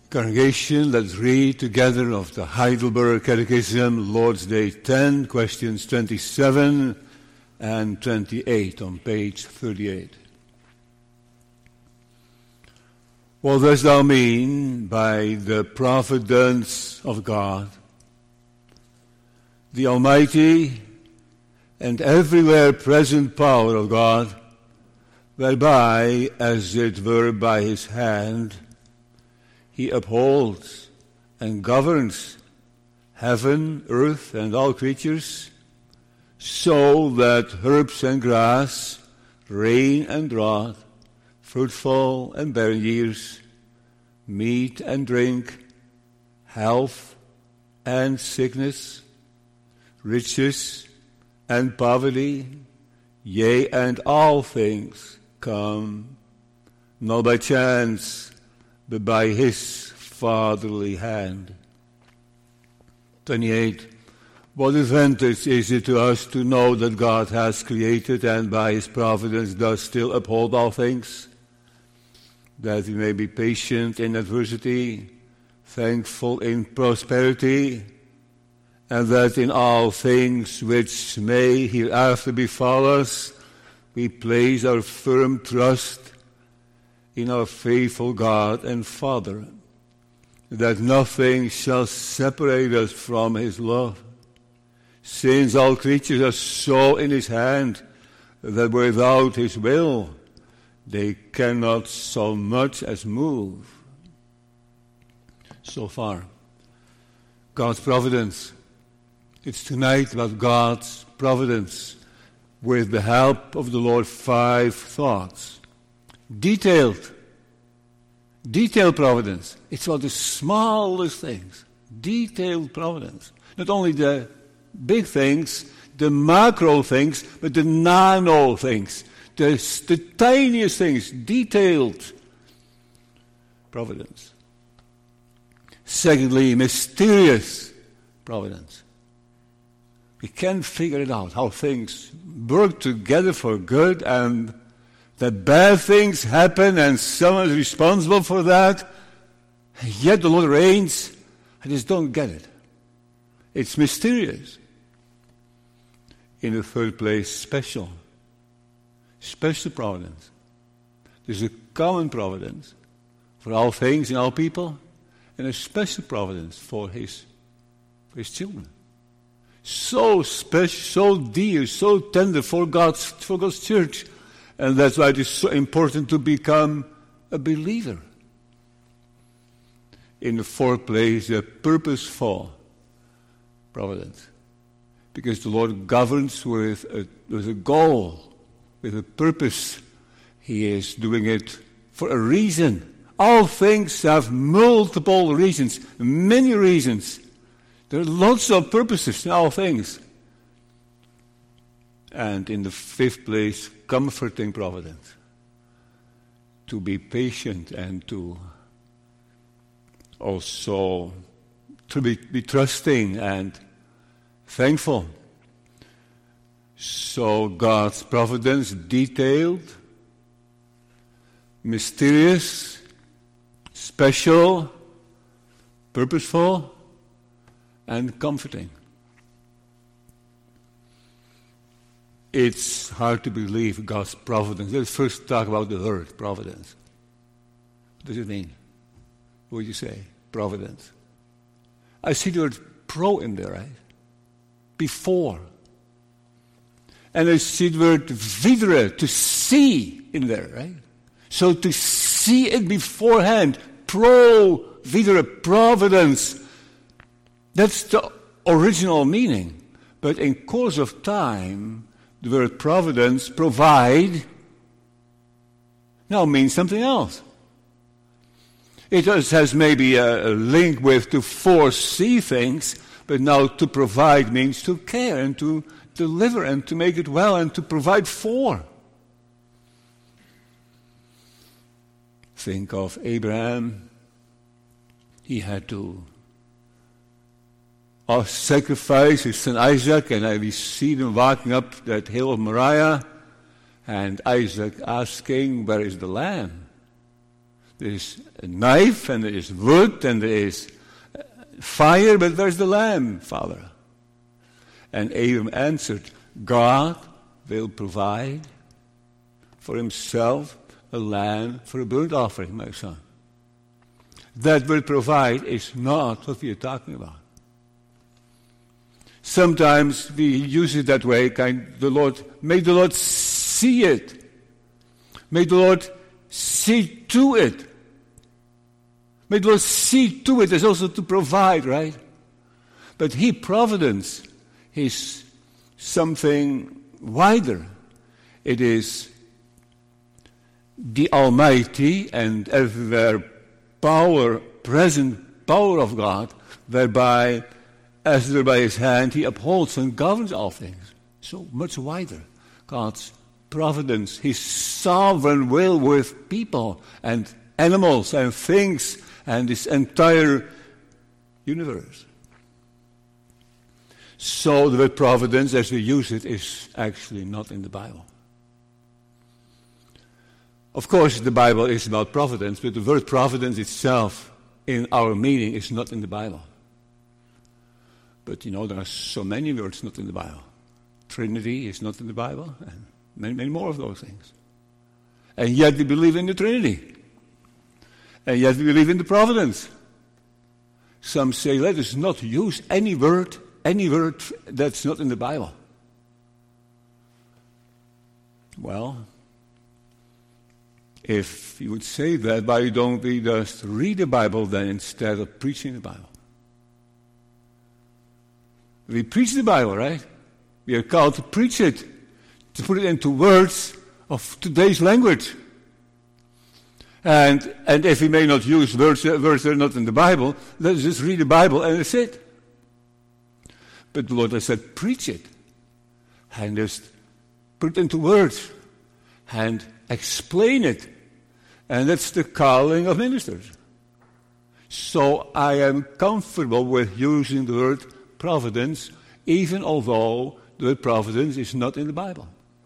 Congregation, let's read together of the Heidelberg Catechism, Lord's Day 10, questions 27 and 28 on page 38. What dost thou mean by the providence of God, the almighty and everywhere present power of God, whereby, as it were by his hand, he upholds and governs heaven, earth, and all creatures, so that herbs and grass, rain and drought, fruitful and barren years, meat and drink, health and sickness, riches and poverty, yea, and all things come, not by chance, but by his fatherly hand. 28. What advantage is it to us to know that God has created and by his providence does still uphold all things? That we may be patient in adversity, thankful in prosperity, and that in all things which may hereafter befall us, we place our firm trust in our faithful God and Father, that nothing shall separate us from his love, since all creatures are so in his hand that without his will they cannot so much as move. So far, God's providence. It's tonight about God's providence with the help of the Lord. 5 thoughts. Detailed providence. It's about the smallest things. Detailed providence. Not only the big things, the macro things, but the nano things. The tiniest things. Detailed providence. Secondly, mysterious providence. We can't figure it out, how things work together for good, and that bad things happen and someone is responsible for that, yet the Lord reigns. I just don't get it. It's mysterious. In the third place, special providence. There's a common providence for all things and all people, and a special providence for his children. So special, so dear, so tender for God's church. And that's why it is so important to become a believer. In the fourth place, a purposeful providence. Because the Lord governs with a goal, with a purpose. He is doing it for a reason. All things have multiple reasons, many reasons. There are lots of purposes in all things. And in the fifth place, comforting providence. To be patient and to also to be trusting and thankful. So God's providence, detailed, mysterious, special, purposeful, and comforting. It's hard to believe God's providence. Let's first talk about the word providence. What does it mean? What would you say? Providence. I see the word pro in there, right? Before. And I see the word videre, to see, in there, right? So to see it beforehand. Videre, providence. That's the original meaning. But in course of time, the word providence, provide, now means something else. It has maybe a link with to foresee things, but now to provide means to care and to deliver and to make it well and to provide for. Think of Abraham. He had to sacrifice his son Isaac, and we see them walking up that hill of Moriah, and Isaac asking, where is the lamb? There is a knife, and there is wood, and there is fire, but where's the lamb, Father? And Abram answered, God will provide for himself a lamb for a burnt offering, my son. That word provide is not what we are talking about. Sometimes we use it that way, may the Lord see it. May the Lord see to it. May the Lord see to it is also to provide, right? But providence is something wider. It is the Almighty and everywhere present power of God, whereby, as by his hand, he upholds and governs all things. So much wider. God's providence, his sovereign will with people and animals and things and this entire universe. So the word providence, as we use it, is actually not in the Bible. Of course, the Bible is about providence, but the word providence itself, in our meaning, is not in the Bible. But there are so many words not in the Bible. Trinity is not in the Bible, and many, many more of those things. And yet we believe in the Trinity. And yet we believe in the providence. Some say, let us not use any word that's not in the Bible. Well, if you would say that, why don't we just read the Bible then instead of preaching the Bible? We preach the Bible, right? We are called to preach it, to put it into words of today's language. And if we may not use words that are not in the Bible, let's just read the Bible and that's it. But the Lord has said, preach it. And just put it into words. And explain it. And that's the calling of ministers. So I am comfortable with using the word providence, even although the word providence is not in the Bible.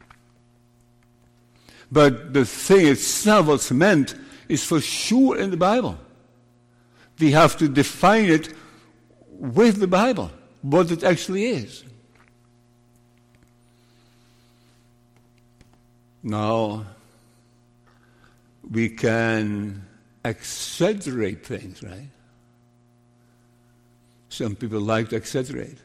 But the thing itself, what's meant, is for sure in the Bible. We have to define it with the Bible, what it actually is. Now, we can exaggerate things, right? Some people like to exaggerate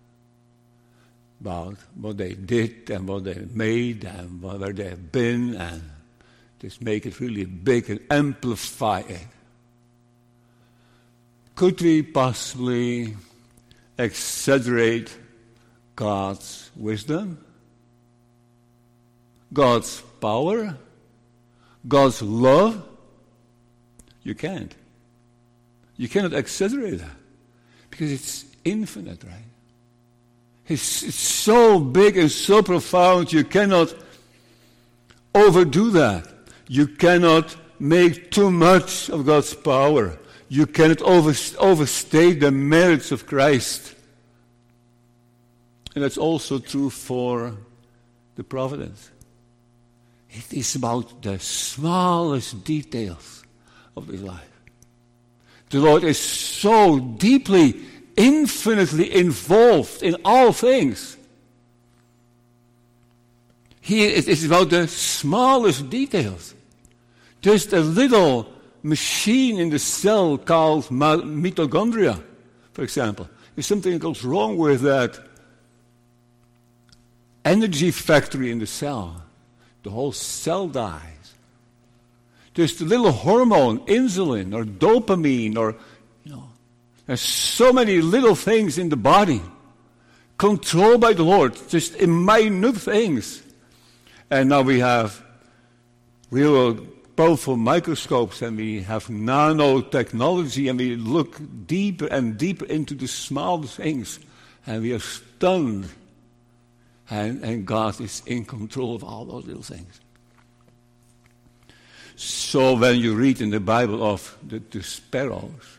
about what they did and what they made and where they have been and just make it really big and amplify it. Could we possibly exaggerate God's wisdom, God's power, God's love? You can't. You cannot exaggerate that because it's infinite, right? It's so big and so profound, you cannot overdo that. You cannot make too much of God's power. You cannot overstate the merits of Christ. And that's also true for the providence. It is about the smallest details of this life. The Lord is so deeply, infinitely involved in all things. Here it is about the smallest details. Just a little machine in the cell called mitochondria, for example. If something goes wrong with that energy factory in the cell, the whole cell dies. Just a little hormone, insulin or dopamine or, there's so many little things in the body controlled by the Lord, just minute things. And now we have real powerful microscopes and we have nanotechnology and we look deeper and deeper into the small things and we are stunned. And God is in control of all those little things. So when you read in the Bible of the sparrows,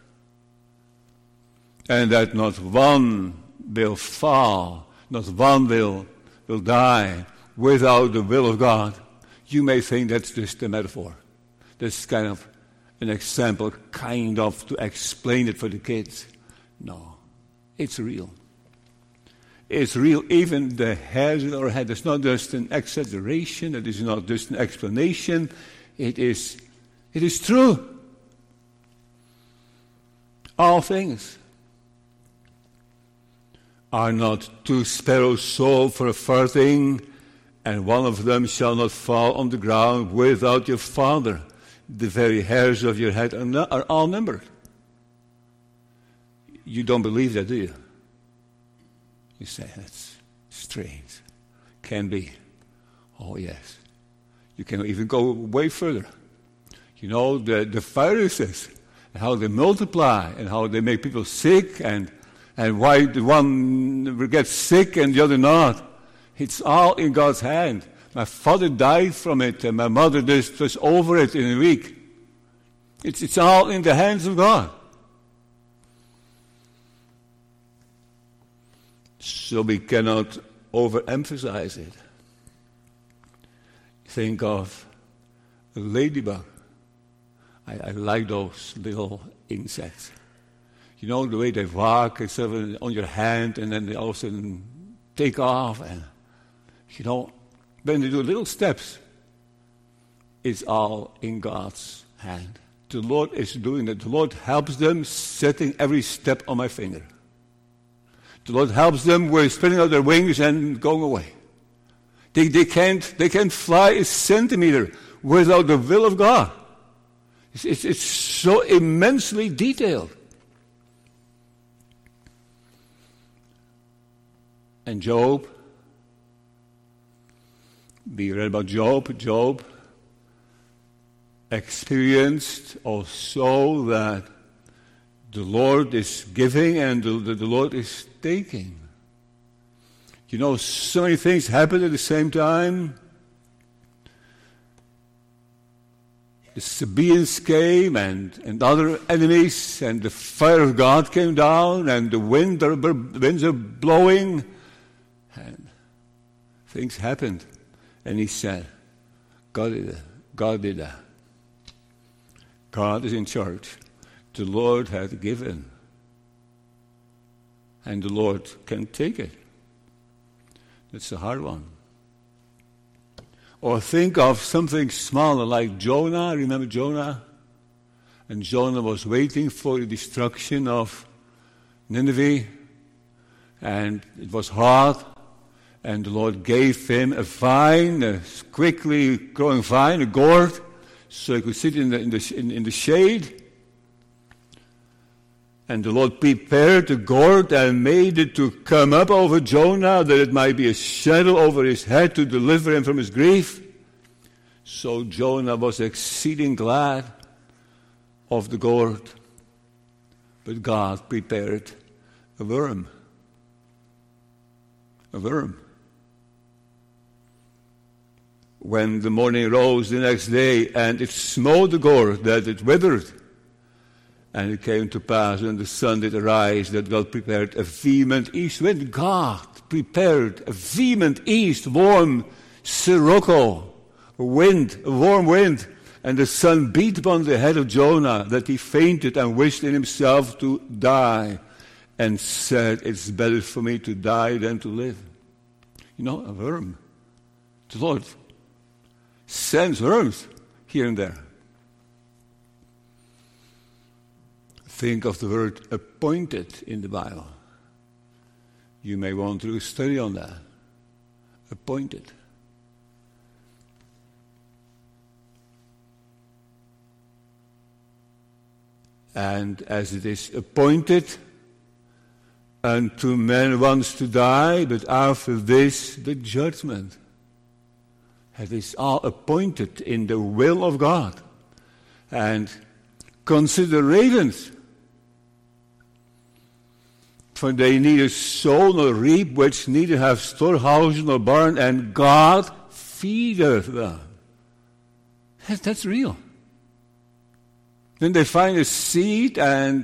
and that not one will fall, not one will die without the will of God, you may think that's just a metaphor. That's kind of an example, kind of, to explain it for the kids. No, it's real. It's real. Even the hairs in our head. It's not just an exaggeration. It is not just an explanation. It is true. All things are not two sparrows sold for a farthing, and one of them shall not fall on the ground without your Father. The very hairs of your head are all numbered. You don't believe that, do you? You say, that's strange. Can be. Oh, yes. You can even go way further. You know, the viruses, and how they multiply, and how they make people sick, and why the one gets sick and the other not. It's all in God's hand. My father died from it, and my mother just was over it in a week. It's all in the hands of God. So we cannot overemphasize it. Think of a ladybug. I like those little insects. You know, the way they walk, it's on your hand, and then they all of a sudden take off. And, you know, when they do little steps, it's all in God's hand. The Lord is doing it. The Lord helps them setting every step on my finger. The Lord helps them with spreading out their wings and going away. They can't fly a centimeter without the will of God. It's so immensely detailed. And Job, we read about Job. Job experienced also that the Lord is giving and the Lord is taking. You know, so many things happen at the same time. The Sabaeans came and other enemies, and the fire of God came down, and the winds are blowing, and things happened. And he said, God did that. God is in charge. The Lord had given, and the Lord can take it. That's a hard one. Or think of something smaller like Jonah. Remember Jonah? And Jonah was waiting for the destruction of Nineveh. And it was hot. And the Lord gave him a vine, a quickly growing vine, a gourd, so he could sit in the shade. And the Lord prepared the gourd and made it to come up over Jonah, that it might be a shadow over his head to deliver him from his grief. So Jonah was exceeding glad of the gourd. But God prepared a worm. A worm. When the morning rose the next day, and it smote the gourd, that it withered. And it came to pass when the sun did arise that God prepared a vehement east wind. God prepared a vehement east, warm sirocco, a warm wind. And the sun beat upon the head of Jonah that he fainted and wished in himself to die and said, it's better for me to die than to live. You know, a worm. The Lord sends worms here and there. Think of the word appointed in the Bible. You may want to study on that. Appointed. And as it is appointed unto men once to die, but after this the judgment. It is all appointed in the will of God. And consider ravens. For they neither sow nor reap, which neither have storehouse nor barn, and God feedeth them. That's real. Then they find a seed and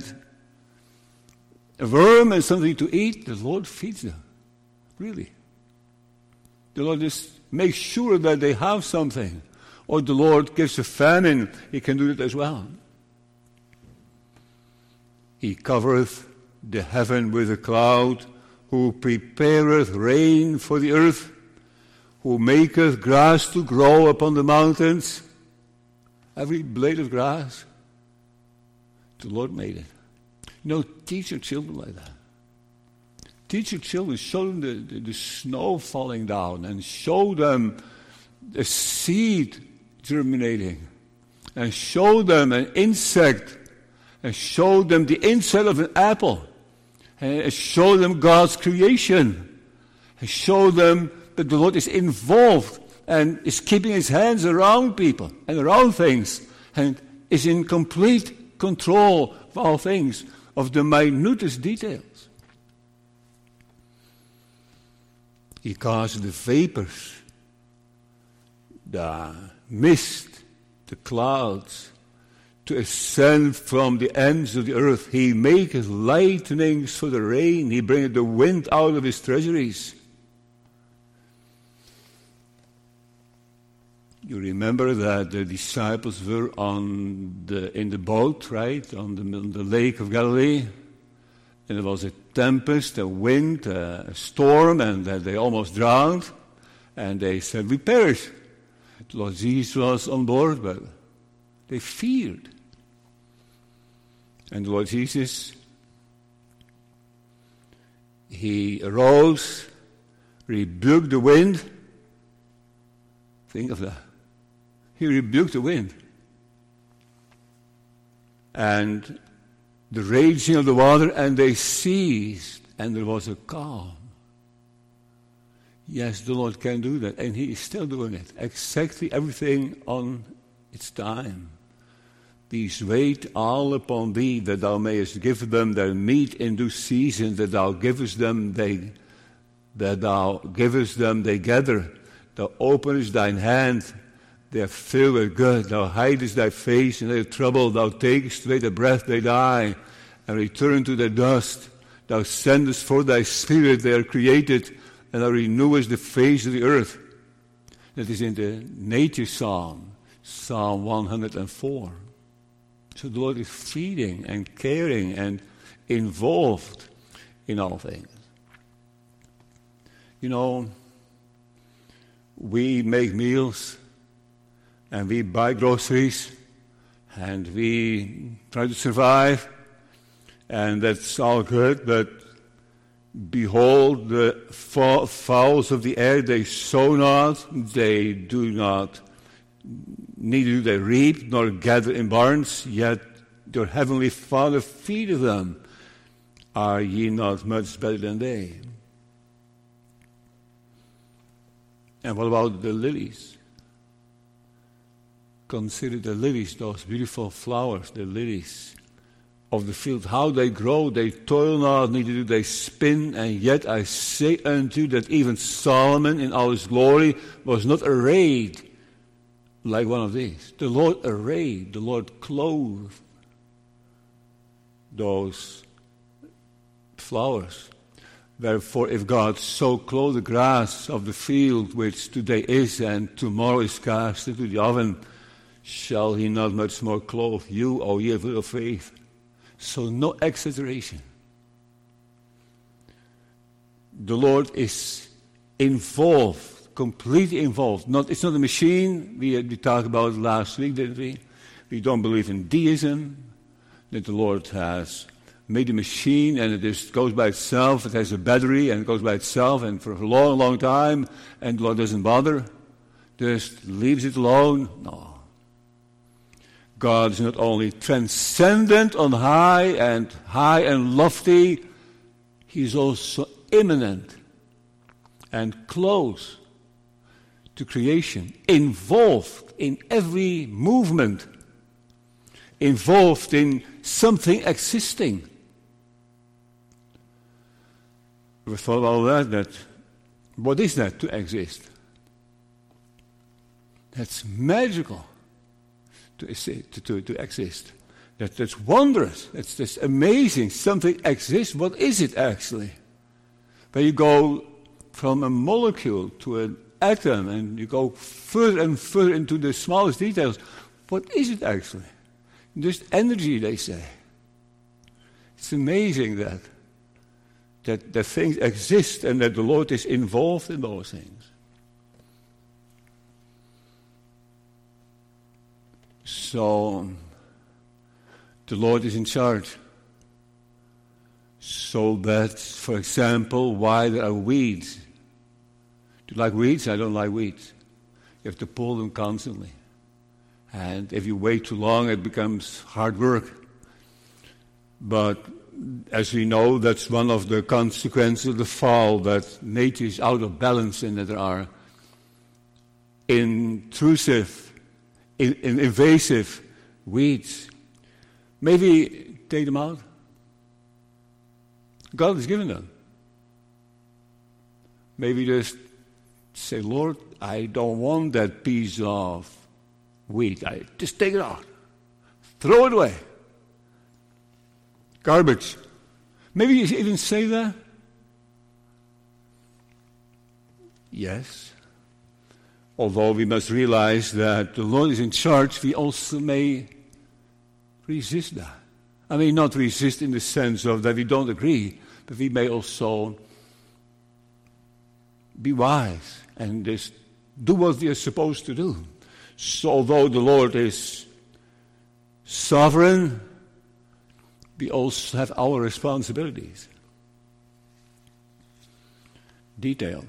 a worm and something to eat, the Lord feeds them. Really. The Lord just makes sure that they have something. Or the Lord gives a famine, He can do it as well. He covereth the heaven with a cloud, who prepareth rain for the earth, who maketh grass to grow upon the mountains. Every blade of grass, the Lord made it. Teach your children like that. Teach your children, show them the snow falling down, and show them the seed germinating, and show them an insect, and show them the inside of an apple, and show them God's creation, and show them that the Lord is involved and is keeping his hands around people and around things, and is in complete control of all things, of the minutest details. He caused the vapors, the mist, the clouds, to ascend from the ends of the earth. He maketh lightnings for the rain. He bringeth the wind out of his treasuries. You remember that the disciples were in the boat, right, on the lake of Galilee, and there was a tempest, a wind, a storm, and they almost drowned, and they said, "We perish." The Lord Jesus was on board, but they feared. And the Lord Jesus, he arose, rebuked the wind. Think of that. He rebuked the wind. And the raging of the water, and they ceased, and there was a calm. Yes, the Lord can do that, and he is still doing it. Exactly everything on its time. These wait all upon thee, that thou mayest give them their meat in due season, that thou givest them, they gather. Thou openest thine hand, they are filled with good. Thou hidest thy face in their trouble. Thou takest away the breath, they die, and return to the dust. Thou sendest forth thy spirit, they are created, and thou renewest the face of the earth. That is in the nature psalm, Psalm 104. So the Lord is feeding and caring and involved in all things. We make meals, and we buy groceries, and we try to survive, and that's all good, but behold, the fowls of the air, they sow not, they do not, neither do they reap, nor gather in barns, yet your heavenly Father feedeth them. Are ye not much better than they? And what about the lilies? Consider the lilies, those beautiful flowers, the lilies of the field, how they grow, they toil not, neither do they spin, and yet I say unto you that even Solomon in all his glory was not arrayed like one of these. The Lord arrayed, the Lord clothed those flowers. Therefore, if God so clothe the grass of the field, which today is and tomorrow is cast into the oven, shall he not much more clothe you, O ye of little faith? So no exaggeration. The Lord is involved, completely involved. It's not a machine. We talked about it last week, didn't we? We don't believe in deism, that the Lord has made a machine and it just goes by itself. It has a battery and it goes by itself and for a long, long time, and the Lord doesn't bother, just leaves it alone. No. God is not only transcendent on high and lofty, he is also immanent and close to creation, involved in every movement, involved in something existing. We thought about that what is that to exist? That's magical. To exist. That's wondrous. That's amazing. Something exists. What is it actually? When you go from a molecule to an atom and you go further and further into the smallest details, what is it actually? Just energy, they say. amazing that things exist and that the Lord is involved in those things. So, the Lord is in charge. So that, for example, why there are weeds. Do you like weeds? I don't like weeds. You have to pull them constantly. And if you wait too long, it becomes hard work. But as we know, that's one of the consequences of the fall, that nature is out of balance and that there are intrusive, invasive weeds. Maybe take them out. God has given them. Maybe just say, Lord, I don't want that piece of wheat. Just take it out. Throw it away. Garbage. Maybe you even say that. Yes. Although we must realize that the Lord is in charge, we also may resist that. I mean, not resist in the sense of that we don't agree, but we may also be wise and just do what we are supposed to do. So although the Lord is sovereign, we also have our responsibilities. Detailed.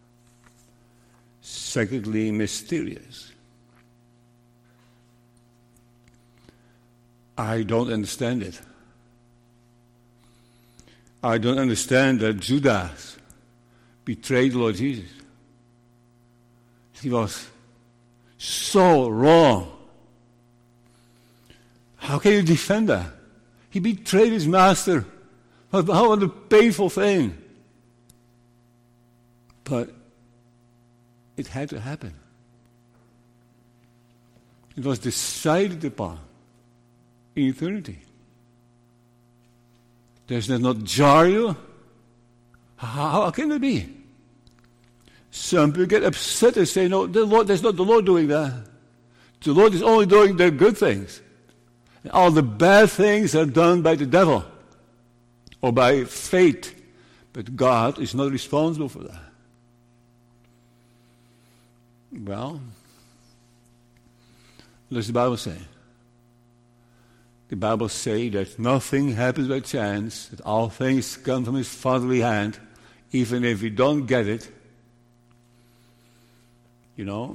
Secondly, mysterious. I don't understand it. I don't understand that Judas betrayed the Lord Jesus. He was so wrong. How can you defend that? He betrayed his master. How a painful thing. But it had to happen. It was decided upon in eternity. Does that not jar you? How can it be? Some people get upset and say, no, that's not the Lord doing that. The Lord is only doing the good things. And all the bad things are done by the devil or by fate. But God is not responsible for that. Well, what does the Bible say? The Bible says that nothing happens by chance, that all things come from His fatherly hand, even if we don't get it. You know,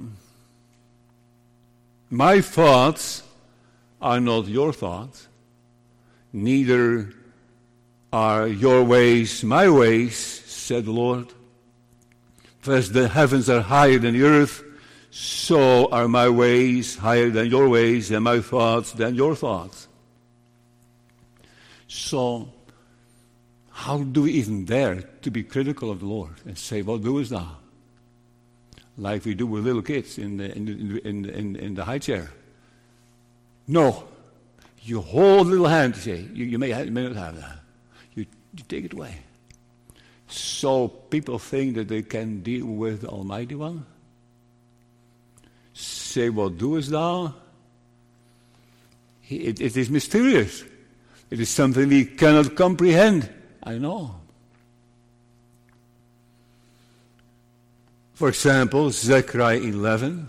my thoughts are not your thoughts, neither are your ways my ways, said the Lord. For as the heavens are higher than the earth, so are my ways higher than your ways, and my thoughts than your thoughts. So, how do we even dare to be critical of the Lord and say, "What doest thou?" Like we do with little kids in the high chair. No, you hold little hand. You say, you may not have that. You take it away. So people think that they can deal with the Almighty One. Say, "What doest thou?" It is mysterious. It is something we cannot comprehend. I know. For example, Zechariah 11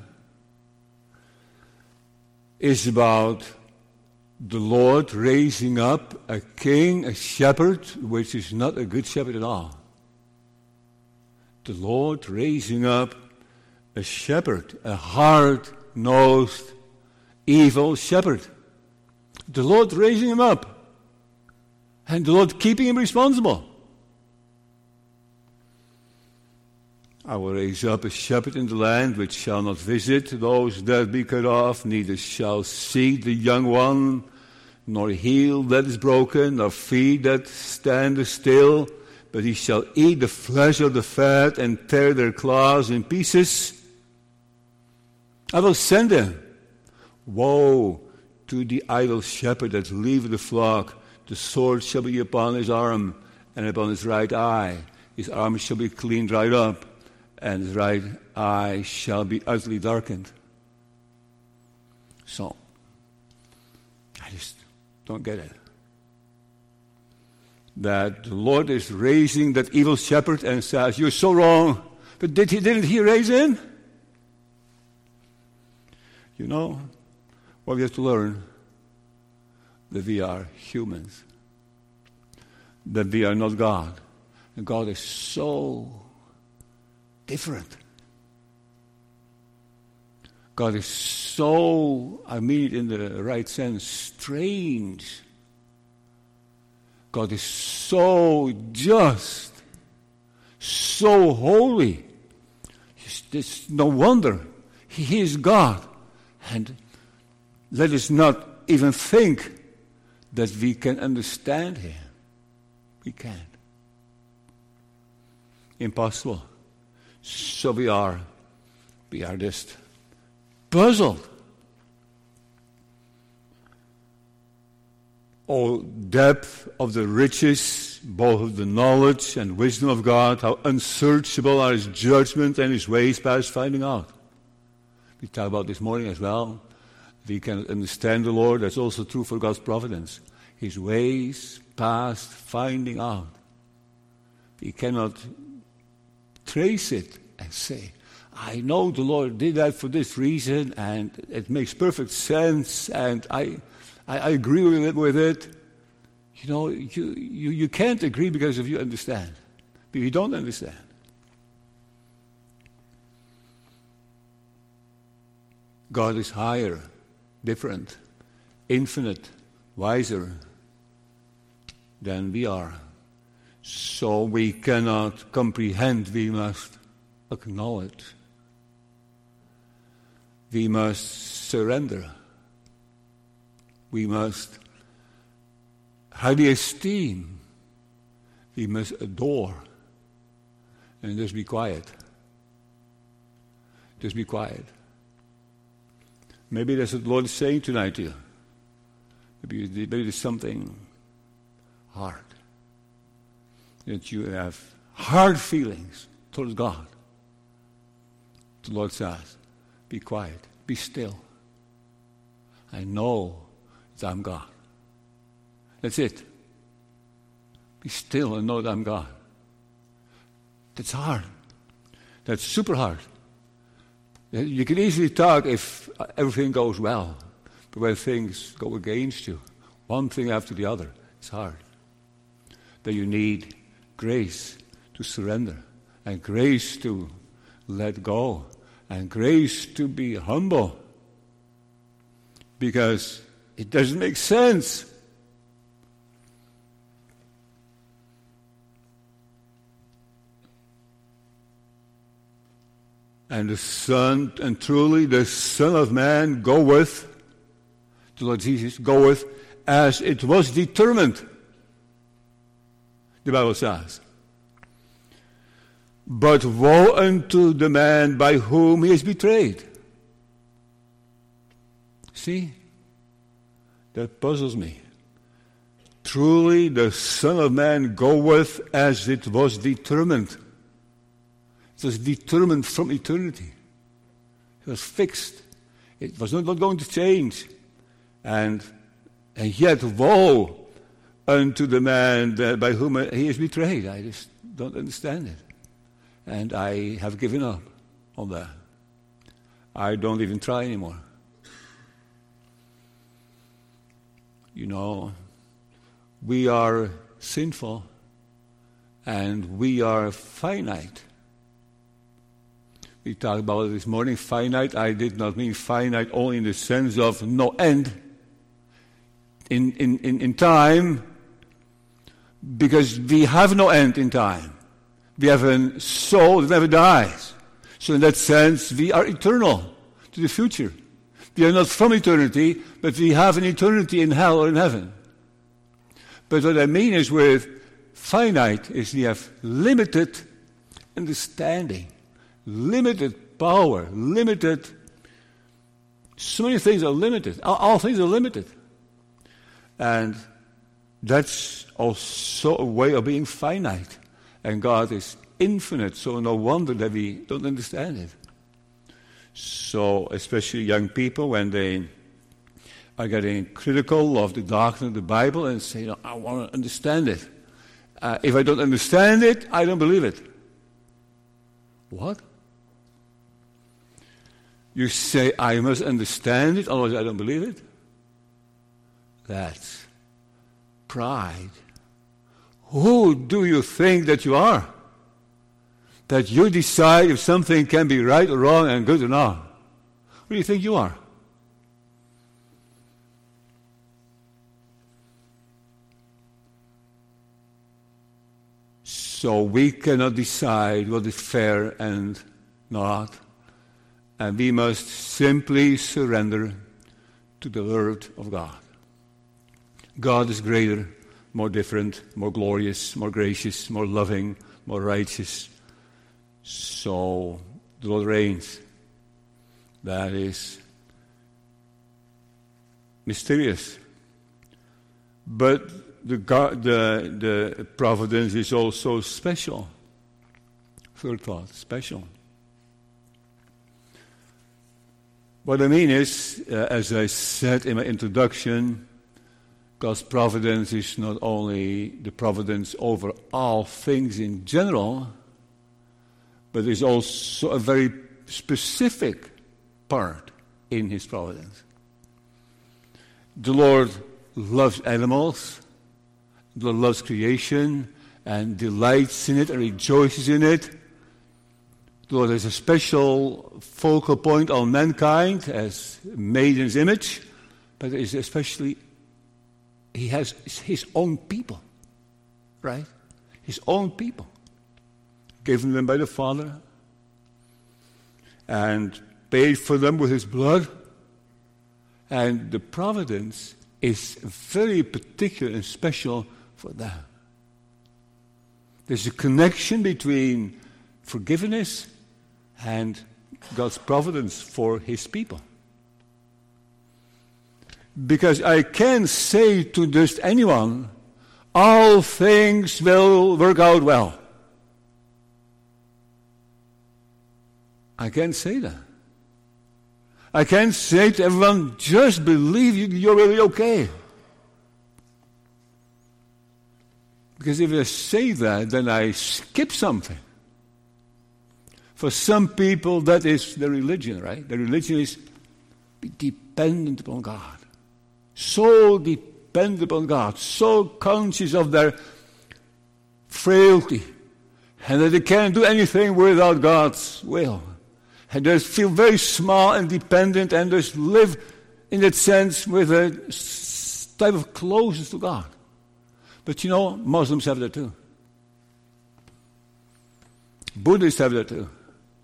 is about the Lord raising up a king, a shepherd, which is not a good shepherd at all. The Lord raising up a shepherd, a hard-nosed, evil shepherd. The Lord raising him up. And the Lord keeping him responsible. I will raise up a shepherd in the land which shall not visit those that be cut off, neither shall seek the young one, nor heal that is broken, nor feed that standeth still, but he shall eat the flesh of the fat and tear their claws in pieces. I will send him. Woe to the idle shepherd that leaveth the flock. The sword shall be upon his arm, and upon his right eye. His arm shall be clean dried up, and his right eye shall be utterly darkened. So, I just don't get it. that the Lord is raising that evil shepherd and says, you're so wrong. But didn't he raise him? You know, what we have to learn, that we are humans, that we are not God. And God is so different. God is so, I mean it in the right sense, strange. God is so just, so holy. It's no wonder. He is God. And let us not even think that we can understand Him. We can't. Impossible. So we are just puzzled. Oh, depth of the riches, both of the knowledge and wisdom of God, how unsearchable are His judgment and His ways past finding out. We talked about this morning as well. We can understand the Lord. That's also true for God's providence. His ways past finding out. We cannot trace it and say, I know the Lord did that for this reason, and it makes perfect sense, and I agree with it. You know, you can't agree because of you understand. But you don't understand. God is higher, different, infinite, wiser than we are. So we cannot comprehend, we must acknowledge. We must surrender. We must highly esteem. We must adore. And just be quiet. Just be quiet. Maybe that's what the Lord is saying tonight to you. Maybe there's something hard. That you have hard feelings towards God. The Lord says, be quiet, be still. I know that I'm God. That's it. Be still and know that I'm God. That's hard. That's super hard. You can easily talk if everything goes well. But when things go against you, one thing after the other, it's hard. That you need grace to surrender, and grace to let go, and grace to be humble. Because it doesn't make sense. And the Son, and truly the Son of Man goeth, the Lord Jesus goeth, as it was determined, the Bible says. But woe unto the man by whom he is betrayed. See? That puzzles me. Truly the Son of Man goeth as it was determined. It was determined from eternity. It was fixed. It was not going to change. And yet woe unto the man by whom he is betrayed. I just don't understand it. And I have given up on that. I don't even try anymore. You know, we are sinful and we are finite. We talked about it this morning. Finite, I did not mean finite only in the sense of no end in time, because we have no end in time. We have a soul that never dies. So in that sense, we are eternal to the future. We are not from eternity, but we have an eternity in hell or in heaven. But what I mean is with finite is we have limited understanding, limited power, limited. So many things are limited. All things are limited. And that's also a way of being finite. And God is infinite, so no wonder that we don't understand it. So, especially young people, when they are getting critical of the doctrine of the Bible and say, I want to understand it. If I don't understand it, I don't believe it. What? You say, I must understand it, otherwise I don't believe it? That's pride. Who do you think that you are? That you decide if something can be right or wrong and good or not? Who do you think you are? So we cannot decide what is fair and not. And we must simply surrender to the Word of God. God is greater, more different, more glorious, more gracious, more loving, more righteous. So the Lord reigns. That is mysterious. But the providence is also special. Third thought, special. What I mean is, as I said in my introduction, God's providence is not only the providence over all things in general, but there's also a very specific part in His providence. The Lord loves animals, the Lord loves creation, and delights in it and rejoices in it. The Lord has a special focal point on mankind as made in His image, but it is especially He has His own people, right? His own people, given them by the Father, and paid for them with His blood. And the providence is very particular and special for them. There's a connection between forgiveness and God's providence for His people. Because I can't say to just anyone, all things will work out well. I can't say that. I can't say to everyone, just believe you're really okay. Because if I say that, then I skip something. For some people, that is their religion, right? Their religion is be dependent upon God. So dependent upon God, so conscious of their frailty, and that they can't do anything without God's will. And they feel very small and dependent, and just live in that sense with a type of closeness to God. But you know, Muslims have that too. Buddhists have that too.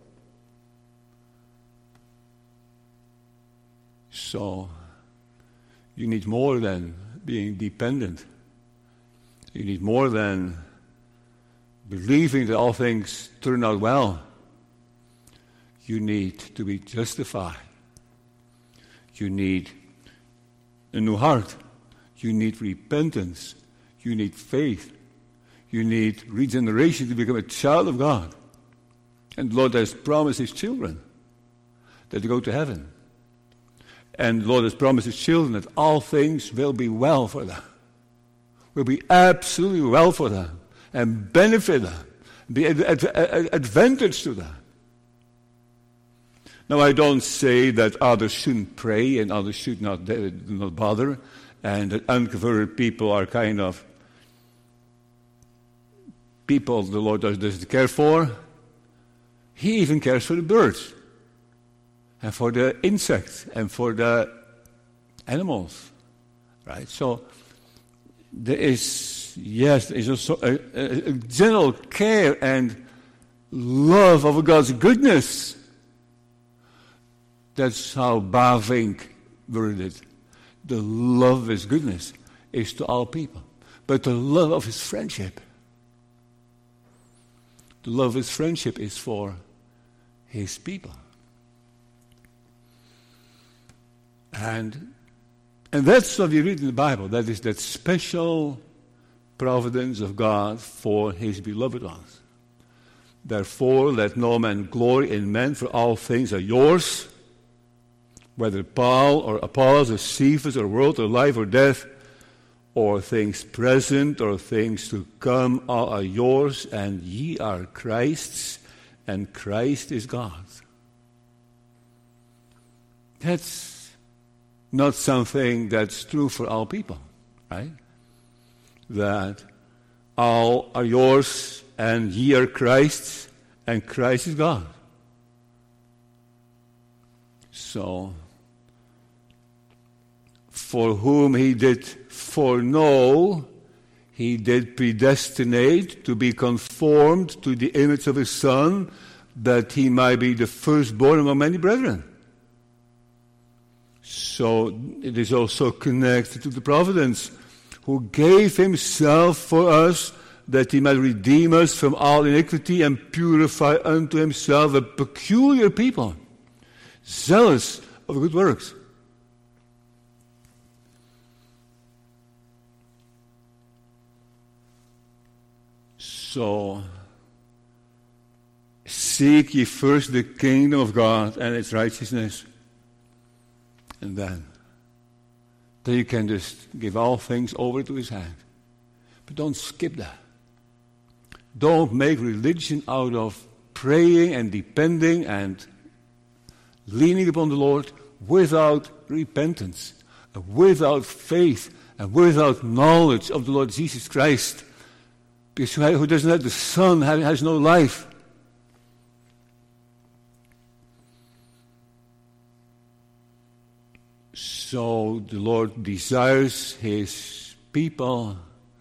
So, you need more than being dependent. You need more than believing that all things turn out well. You need to be justified. You need a new heart. You need repentance. You need faith. You need regeneration to become a child of God. And the Lord has promised His children that they go to heaven. And the Lord has promised His children that all things will be well for them. Will be absolutely well for them. And benefit them. Be advantage to them. Now, I don't say that others shouldn't pray and others should not bother, and that unconverted people are kind of people the Lord doesn't care for. He even cares for the birds, and for the insects, and for the animals, right? So there is also a general care and love of God's goodness. That's how Bavinck worded it. The love of His goodness is to all people. But the love of His friendship, the love of His friendship is for His people. And that's what we read in the Bible. That is that special providence of God for His beloved ones. Therefore, let no man glory in men, for all things are yours. Whether Paul or Apollos or Cephas or world or life or death or things present, or things to come are yours, and ye are Christ's, and Christ is God's. That's not something that's true for all people, right? That all are yours, and ye are Christ's, and Christ is God. So, for whom he did foreknow, he did predestinate to be conformed to the image of his Son, that he might be the firstborn among many brethren. So it is also connected to the providence, who gave himself for us, that he might redeem us from all iniquity and purify unto himself a peculiar people, zealous of good works. So, seek ye first the kingdom of God and its righteousness, and then you can just give all things over to his hand. But don't skip that. Don't make religion out of praying and depending and leaning upon the Lord without repentance, without faith, and without knowledge of the Lord Jesus Christ. Because who doesn't have the Son has no life. So the Lord desires his people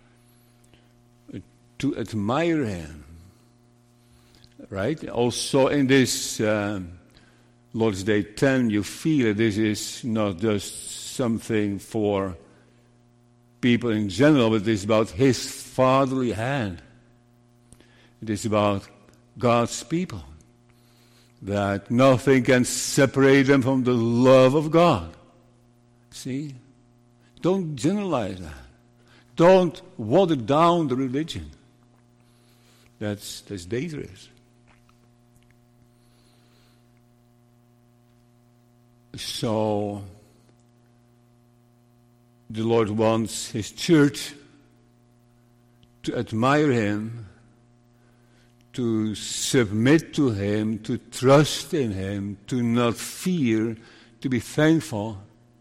to admire him. Right? Also in this Lord's Day 10, you feel that this is not just something for people in general, but it is about his fatherly hand. It is about God's people. That nothing can separate them from the love of God. See? Don't generalize that. Don't water down the religion. That's dangerous. So, the Lord wants his church to admire him, to submit to him, to trust in him, to not fear, to be thankful.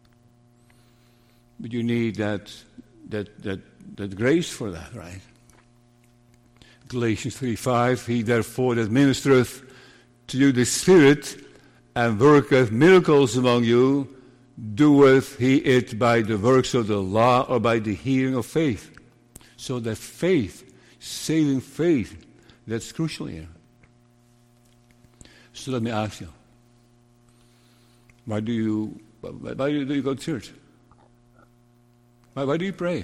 But you need that grace for that, right? Galatians 3:5, he therefore that ministereth to you the Spirit, and worketh miracles among you, doeth he it by the works of the law or by the hearing of faith? So that faith, saving faith, that's crucial here. So let me ask you, why do you go to church? Why do you pray?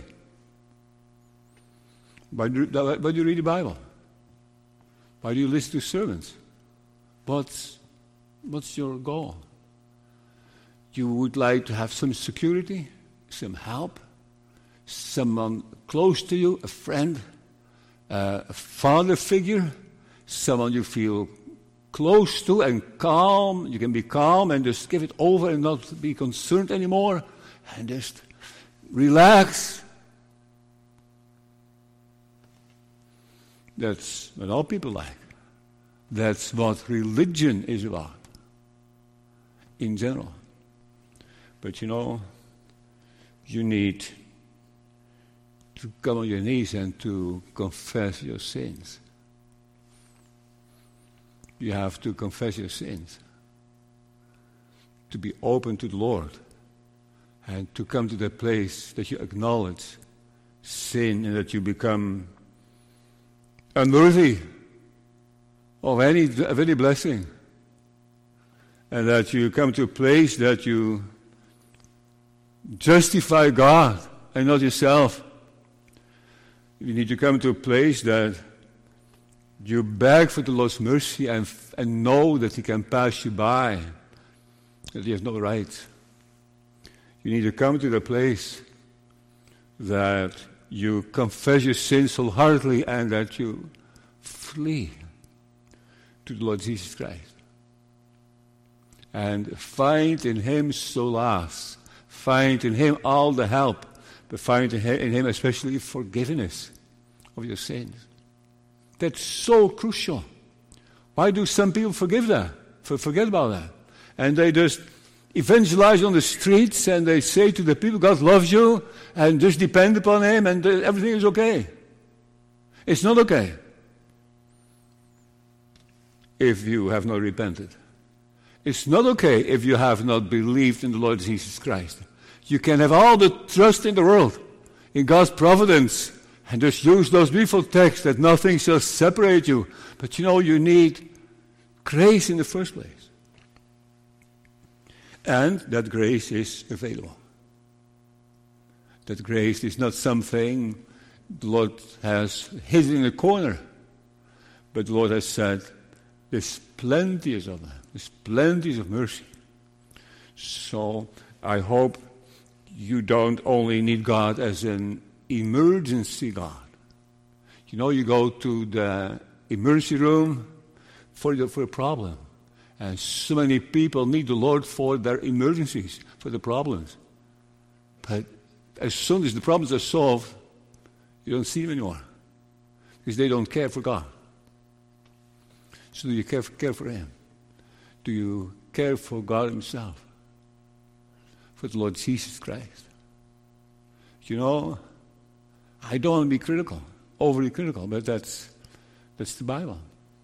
Why do you read the Bible? Why do you listen to sermons? What's your goal? You would like to have some security, some help, someone close to you, a friend, a father figure, someone you feel close to and calm. You can be calm and just give it over and not be concerned anymore and just relax. That's what all people like. That's what religion is about in general. But you need to come on your knees and to confess your sins. You have to confess your sins. To be open to the Lord. And to come to that place that you acknowledge sin and that you become unworthy of any blessing. And that you come to a place that you justify God and not yourself. You need to come to a place that you beg for the Lord's mercy and know that he can pass you by, that he has no right. You need to come to the place that you confess your sins wholeheartedly and that you flee to the Lord Jesus Christ. And find in him solace. Find in him all the help. but find in him especially forgiveness of your sins. That's so crucial. Why do some people forget about that? And they just evangelize on the streets and they say to the people, God loves you and just depend upon him and everything is okay. It's not okay if you have not repented. It's not okay if you have not believed in the Lord Jesus Christ. You can have all the trust in the world in God's providence and just use those beautiful texts that nothing shall separate you. But you need grace in the first place. And that grace is available. That grace is not something the Lord has hidden in a corner. But the Lord has said, there's plenty of that. There's plenty of mercy. So I hope you don't only need God as an emergency God. You go to the emergency room for a problem. And so many people need the Lord for their emergencies, for the problems. But as soon as the problems are solved, you don't see them anymore. Because they don't care for God. So do you care for him? Do you care for God himself? For the Lord Jesus Christ? I don't want to be critical, overly critical, but that's the Bible.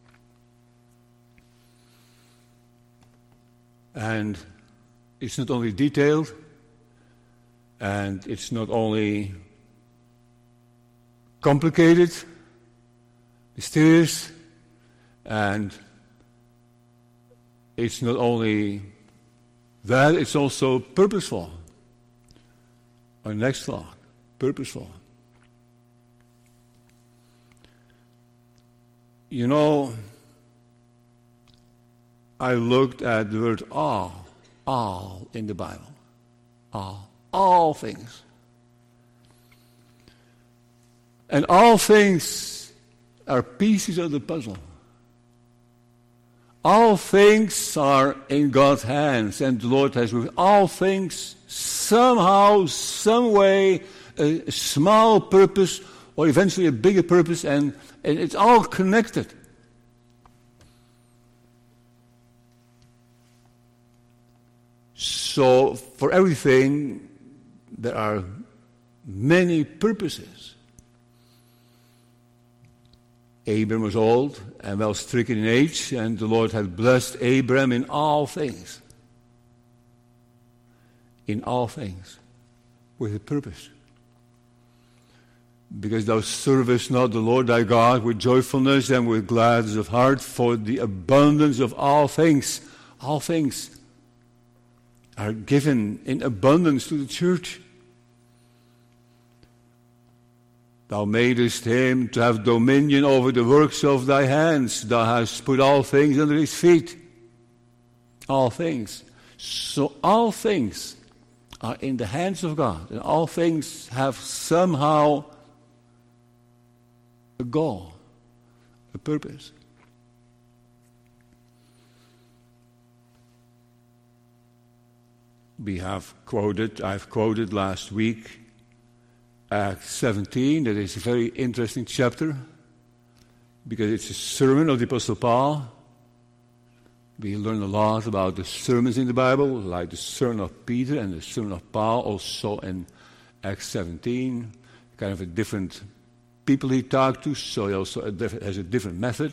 And it's not only detailed, and it's not only complicated, mysterious, and it's not only that, it's also purposeful. Our next thought, purposeful. I looked at the word all in the Bible. All things. And all things are pieces of the puzzle. All things are in God's hands, and the Lord has with all things somehow, some way, a small purpose, or eventually a bigger purpose, and it's all connected. So, for everything, there are many purposes. Abram was old and well stricken in age, and the Lord had blessed Abram in all things. In all things. With a purpose. Because thou servest not the Lord thy God with joyfulness and with gladness of heart, for the abundance of all things. All things are given in abundance to the church. Thou madest him to have dominion over the works of thy hands. Thou hast put all things under his feet. All things. So all things are in the hands of God. And all things have somehow a goal, a purpose. I've quoted last week Acts 17. That is a very interesting chapter because it's a sermon of the Apostle Paul. We learn a lot about the sermons in the Bible, like the sermon of Peter and the sermon of Paul, also in Acts 17. Kind of a different people he talked to, so he also has a different method.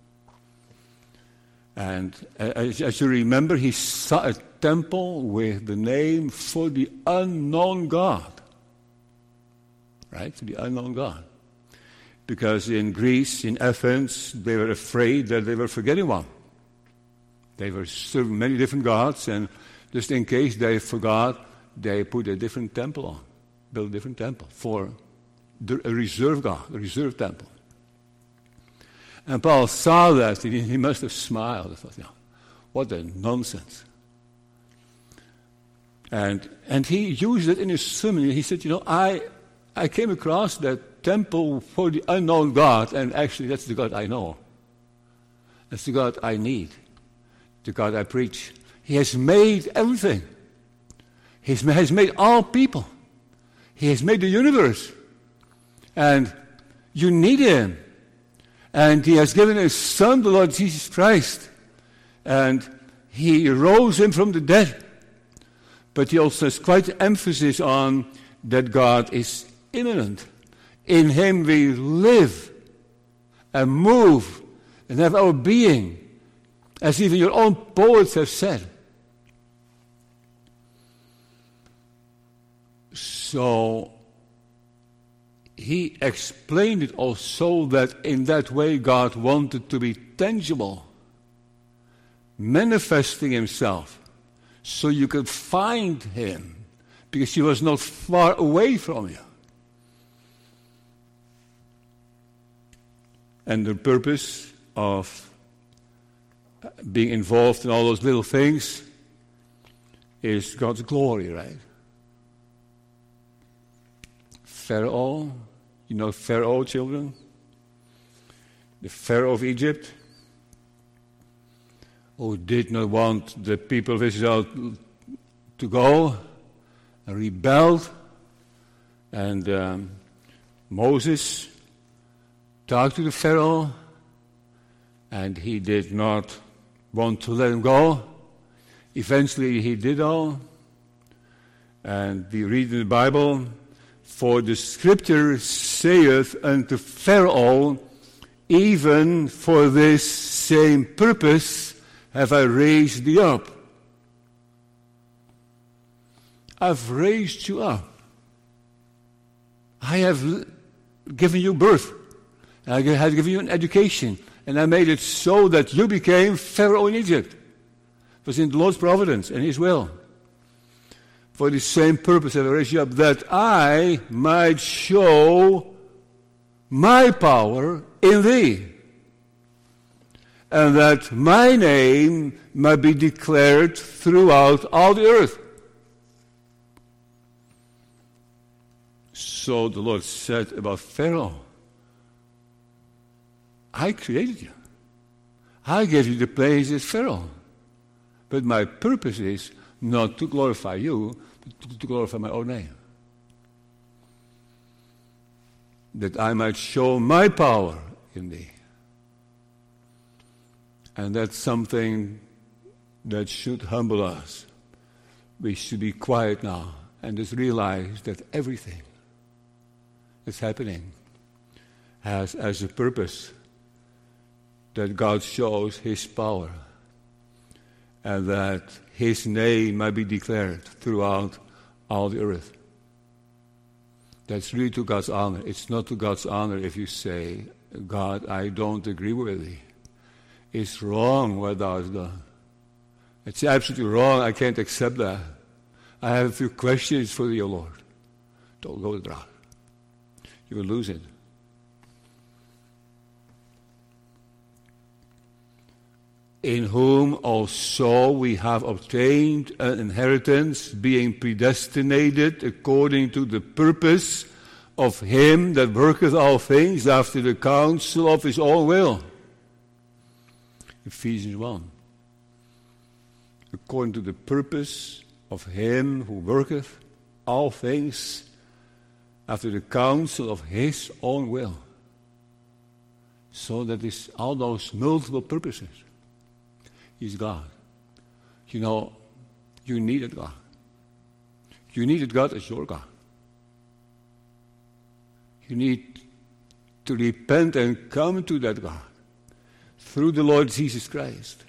And as you remember, he saw a temple with the name for the unknown God. Right? The unknown God. Because in Greece, in Athens, they were afraid that they were forgetting one. They were serving many different gods, and just in case they forgot, they put a different temple on. Built a different temple for a reserve God, a reserve temple. And Paul saw that, and he must have smiled. He thought, what a nonsense. And he used it in his sermon. He said, I came across that temple for the unknown God, and actually that's the God I know. That's the God I need. The God I preach. He has made everything. He has made all people. He has made the universe. And you need him. And he has given his Son, the Lord Jesus Christ. And he rose him from the dead. But he also has quite emphasis on that God is immanent. In him we live and move and have our being, as even your own poets have said. So he explained it also that in that way God wanted to be tangible, manifesting himself, so you could find him, because he was not far away from you. And the purpose of being involved in all those little things is God's glory, right? Pharaoh, you know Pharaoh, children? The Pharaoh of Egypt, who did not want the people of Israel to go, and rebelled. And Moses talked to the Pharaoh, and he did not want to let him go. Eventually he did all. And we read in the Bible, for the scripture saith unto Pharaoh, even for this same purpose have I raised thee up. I've raised you up. I have given you birth. I have given you an education. And I made it so that you became Pharaoh in Egypt. It was in the Lord's providence and his will. For the same purpose have I raised you up, that I might show my power in thee, and that my name might be declared throughout all the earth. So the Lord said about Pharaoh, I created you. I gave you the place as Pharaoh. But my purpose is not to glorify you, but to glorify my own name. That I might show my power in thee. And that's something that should humble us. We should be quiet now and just realize that everything that's happening has as a purpose that God shows his power and that his name might be declared throughout all the earth. That's really to God's honor. It's not to God's honor if you say, God, I don't agree with thee. It's wrong what thou hast done. It's absolutely wrong. I can't accept that. I have a few questions for thee, O Lord. Don't go there. You will lose it. In whom also we have obtained an inheritance, being predestinated according to the purpose of him that worketh all things after the counsel of his own will. Ephesians 1. According to the purpose of him who worketh all things after the counsel of his own will. So that is all those multiple purposes. He's God. You know, you needed God. You needed God as your God. You need to repent and come to that God through the Lord Jesus Christ,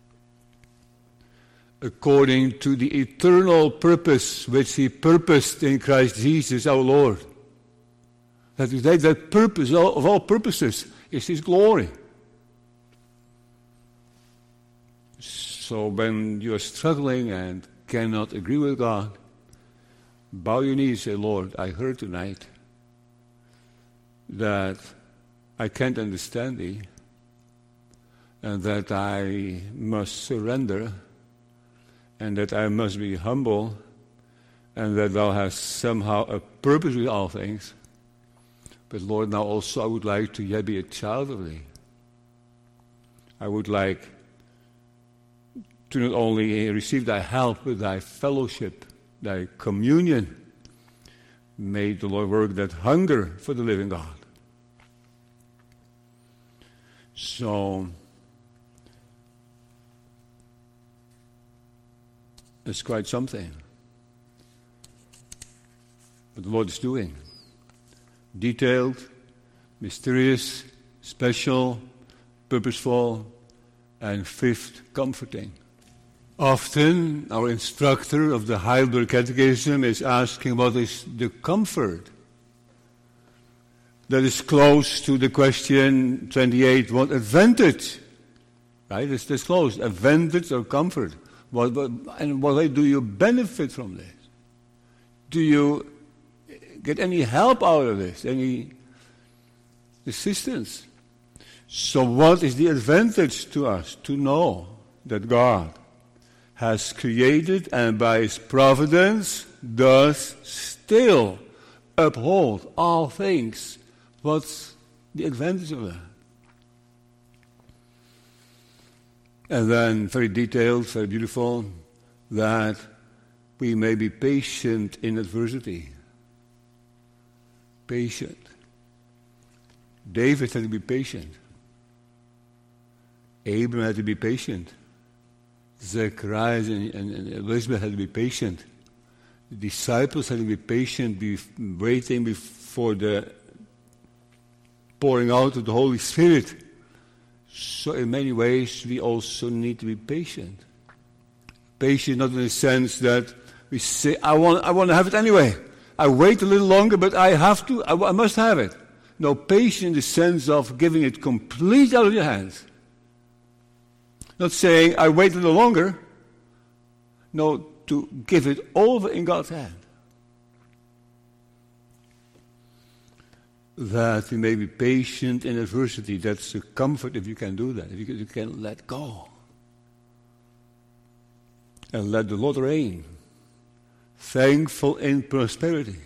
according to the eternal purpose which he purposed in Christ Jesus our Lord. That purpose of all purposes is his glory. So when you are struggling and cannot agree with God, bow your knees and say, Lord, I heard tonight that I can't understand thee and that I must surrender and that I must be humble and that thou hast somehow a purpose with all things. But Lord, now also I would like to yet be a child of thee. I would like to not only receive thy help, but thy fellowship, thy communion, May the Lord work that hunger for the living God. So, it's quite something what the Lord is doing. Detailed, mysterious, special, purposeful, and fifth, comforting. Often, our instructor of the Heidelberg Catechism is asking what is the comfort that is close to the question 28, what advantage? Right, it's disclosed, advantage or comfort. And what way do you benefit from this? Do you get any help out of this, any assistance? So what is the advantage to us to know that God has created and by His providence does still uphold all things? What's the advantage of that? And then, very detailed, very beautiful, that we may be patient in adversity. Patient. David had to be patient. Abraham had to be patient. Zacharias and Elizabeth had to be patient. The disciples had to be patient, waiting before the pouring out of the Holy Spirit. So in many ways, we also need to be patient. Patient not in the sense that we say, I want to have it anyway. I wait a little longer, but I have to, I must have it. No, patient in the sense of giving it complete out of your hands. Not saying, I wait a little longer. No, to give it over in God's hand. That we may be patient in adversity. That's a comfort if you can do that, if you can let go. And let the Lord reign. Thankful in prosperity.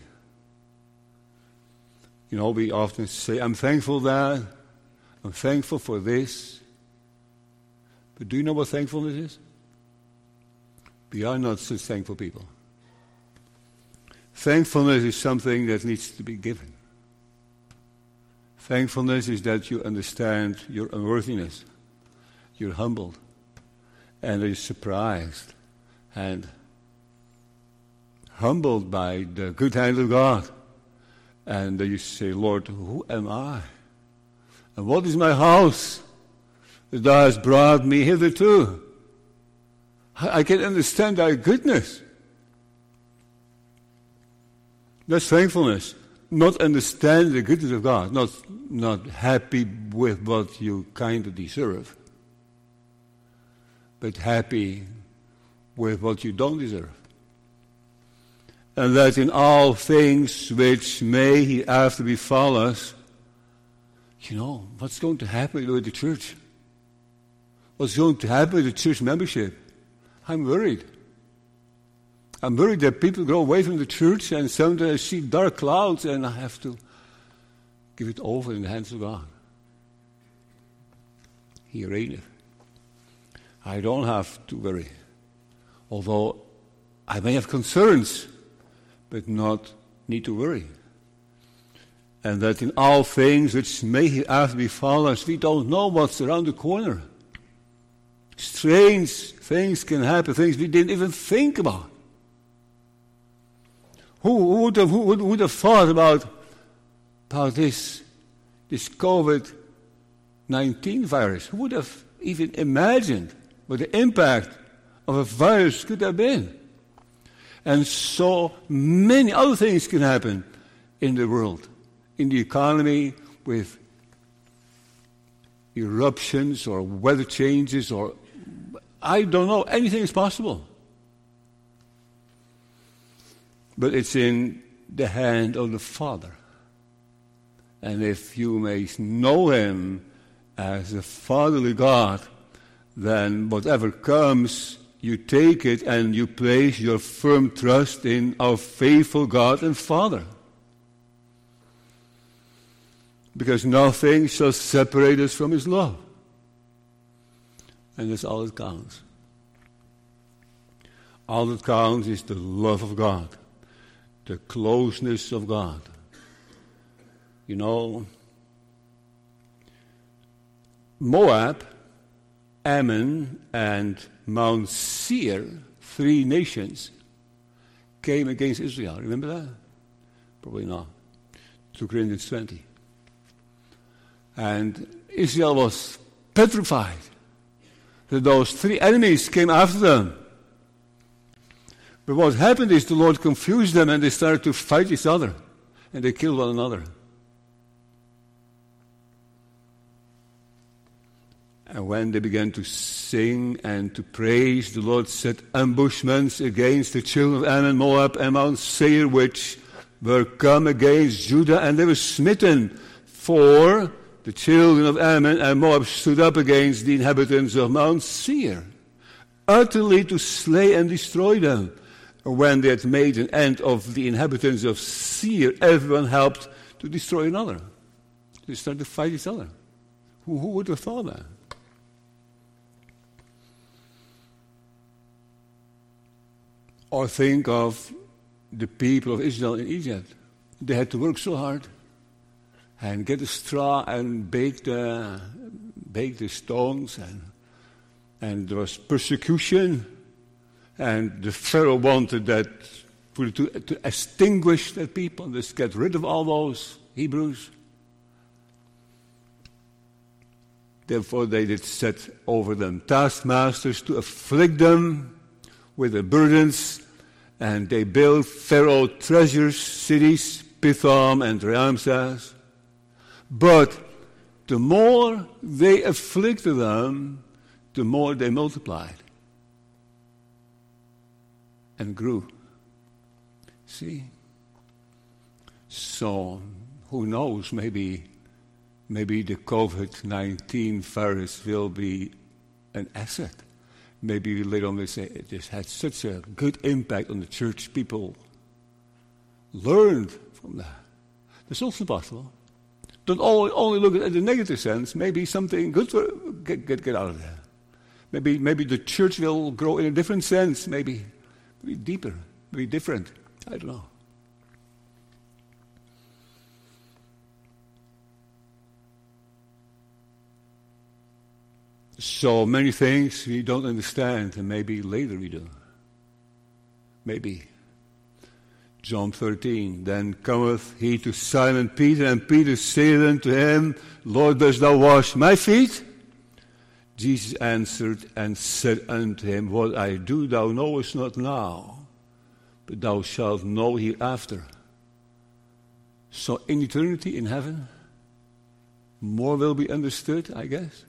You know, we often say, I'm thankful that, I'm thankful for this. But do you know what thankfulness is? We are not such thankful people. Thankfulness is something that needs to be given. Thankfulness is that you understand your unworthiness. You're humbled. And you're surprised. And humbled by the good hand of God. And you say, Lord, who am I? And what is my house that thou hast brought me hitherto? I can understand thy goodness. That's thankfulness. Not understand the goodness of God. Not happy with what you kind of deserve. But happy with what you don't deserve. And that in all things which may hereafter befall us, you know, what's going to happen with the church? What's going to happen with the church membership? I'm worried. I'm worried that people go away from the church and someday I see dark clouds and I have to give it over in the hands of God. He reigneth. I don't have to worry. Although I may have concerns, but not need to worry. And that in all things which may hereafter befall us, we don't know what's around the corner. Strange things can happen, things we didn't even think about. Who would have thought about this COVID-19 virus? Who would have even imagined what the impact of a virus could have been? And so many other things can happen in the world, in the economy, with eruptions or weather changes, or I don't know, anything is possible. But it's in the hand of the Father. And if you may know Him as a fatherly God, then whatever comes, you take it and you place your firm trust in our faithful God and Father. Because nothing shall separate us from His love. And that's all that counts. All that counts is the love of God. the closeness of God. You know, Moab, Ammon, and Mount Seir, 3 nations, came against Israel. Remember that? Probably not. 2 Corinthians 20. And Israel was petrified that those 3 enemies came after them. But what happened is the Lord confused them and they started to fight each other. And they killed one another. And when they began to sing and to praise, the Lord set ambushments against the children of Ammon, Moab, and Mount Seir, which were come against Judah, and they were smitten. For the children of Ammon and Moab stood up against the inhabitants of Mount Seir, utterly to slay and destroy them. When they had made an end of the inhabitants of Seir, everyone helped to destroy another. They started to fight each other. Who would have thought that? Or think of the people of Israel in Egypt. They had to work so hard and get the straw and bake the stones, and there was persecution, and the Pharaoh wanted that to extinguish that people, and just get rid of all those Hebrews. Therefore they did set over them taskmasters to afflict them with their burdens, and they built Pharaoh treasures, cities, Pithom and Ramses. But the more they afflicted them, the more they multiplied and grew. See? So, who knows, maybe the COVID-19 virus will be an asset. Maybe later on they say it just had such a good impact on the church. People learned from that. That's also possible. Don't only look at the negative sense. Maybe something good will get out of that. Maybe the church will grow in a different sense. Maybe deeper, maybe different. I don't know. So many things we don't understand, and maybe later we do. Maybe. John 13, then cometh he to Simon Peter, and Peter saith unto him, Lord, dost thou wash my feet? Jesus answered and said unto him, what I do thou knowest not now, but thou shalt know hereafter. So in eternity in heaven, more will be understood, I guess.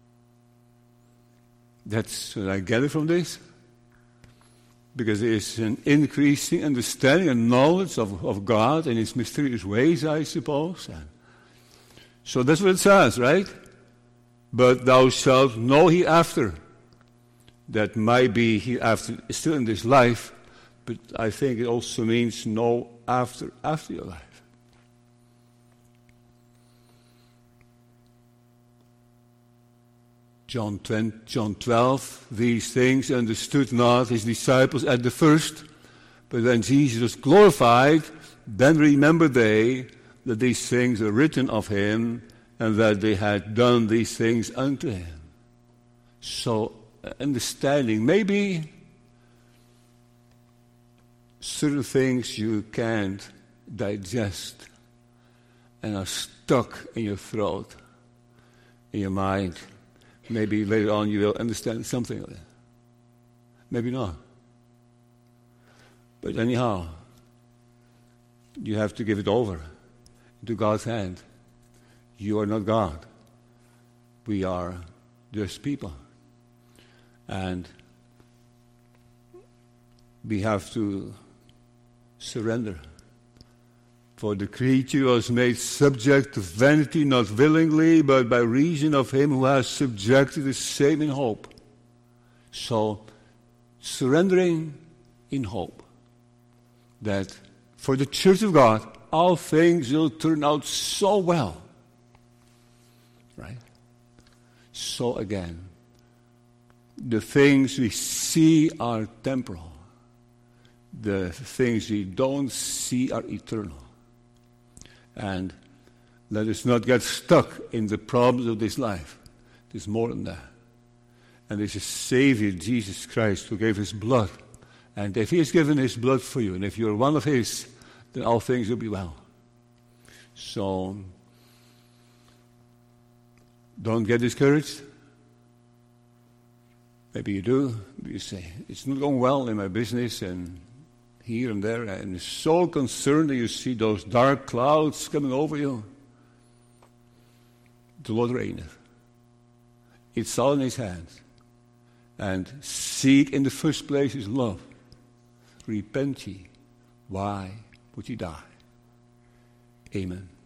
That's what I gather from this. Because there is an increasing understanding and knowledge of God and His mysterious ways, I suppose. And so that's what it says, right? But thou shalt know hereafter. That might be hereafter, still in this life, but I think it also means know after your life. John 12, these things understood not his disciples at the first, but when Jesus was glorified, then remembered they that these things are written of him, and that they had done these things unto him. So, understanding, maybe certain things you can't digest and are stuck in your throat, in your mind. Maybe later on you will understand something of it. Maybe not. But anyhow, you have to give it over into God's hand. You are not God. We are just people. And we have to surrender. For the creature was made subject to vanity, not willingly, but by reason of him who has subjected the same in hope. So, surrendering in hope that for the church of God, all things will turn out so well. Right? So again, the things we see are temporal. the things we don't see are eternal. And let us not get stuck in the problems of this life. There's more than that. And there's a Savior, Jesus Christ, who gave his blood. And if he has given his blood for you, and if you're one of his, then all things will be well. So, don't get discouraged. Maybe you do. You say, it's not going well in my business and here and there. And you're so concerned that you see those dark clouds coming over you. The Lord reigneth. It's all in his hands. And seek in the first place his love. Repent ye. Why would ye die? Amen.